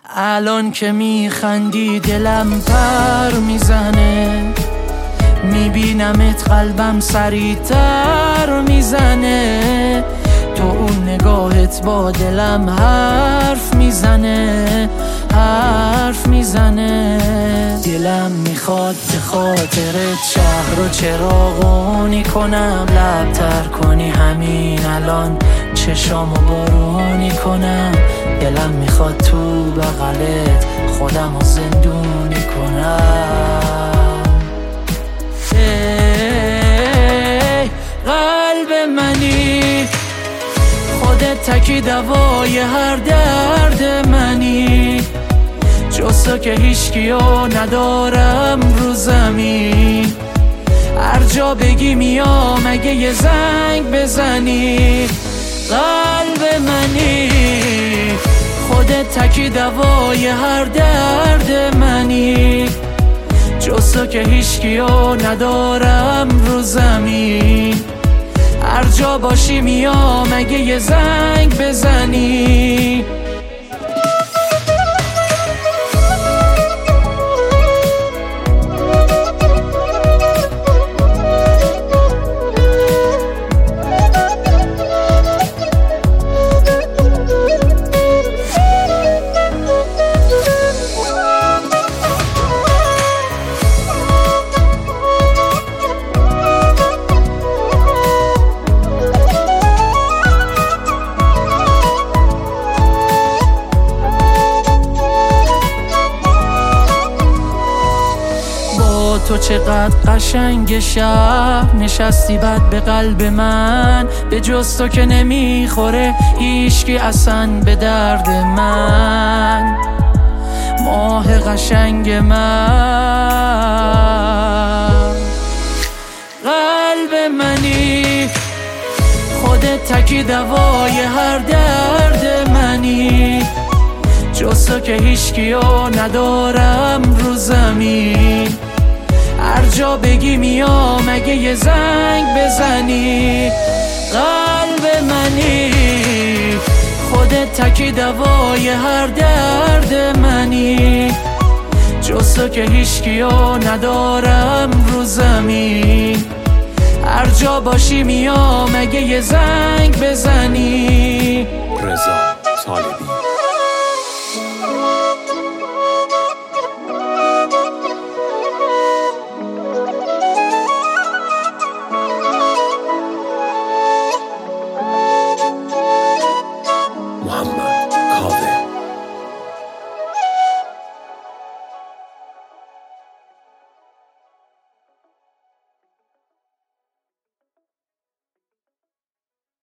الان که میخندی دلم پر میزنه، میبینمت قلبم سریعتر میزنه. تو اون نگاهت با دلم حرف میزنه، حرف میزنه. دلم میخواد به خاطرت شهر و چراغونی کنم، لبتر کنی همین الان چشامو بارونی کنم. دلم میخواد تو بغلت خودمو زندونی کنم. ای قلب منی، خودت تکی دوای هر درد منی. جز تو که هیچکیو ندارم رو زمین، هر جا بگی میام اگه یه زنگ بزنی. قلب منی، خودت تکی دوای هر درد منی. جز تو که هیچکیو ندارم رو زمین، هر جا باشی میام اگه یه زنگ بزنی. تو چقدر قشنگ شهر نشستی بد به قلب من، به جز تو که نمیخوره هیچکی اصلا به درد من. ماه قشنگ من، قلب منی، خودت تکی دوای هر درد منی. جز تو که هیچکیو ندارم رو زمین، هر جا بگی میام اگه یه زنگ بزنی. قلب منی، خودت تکی دوای هر درد منی. جز تو که هیچکیو ندارم رو زمین، هر جا باشی میام اگه یه زنگ بزنی. رضا طالبی.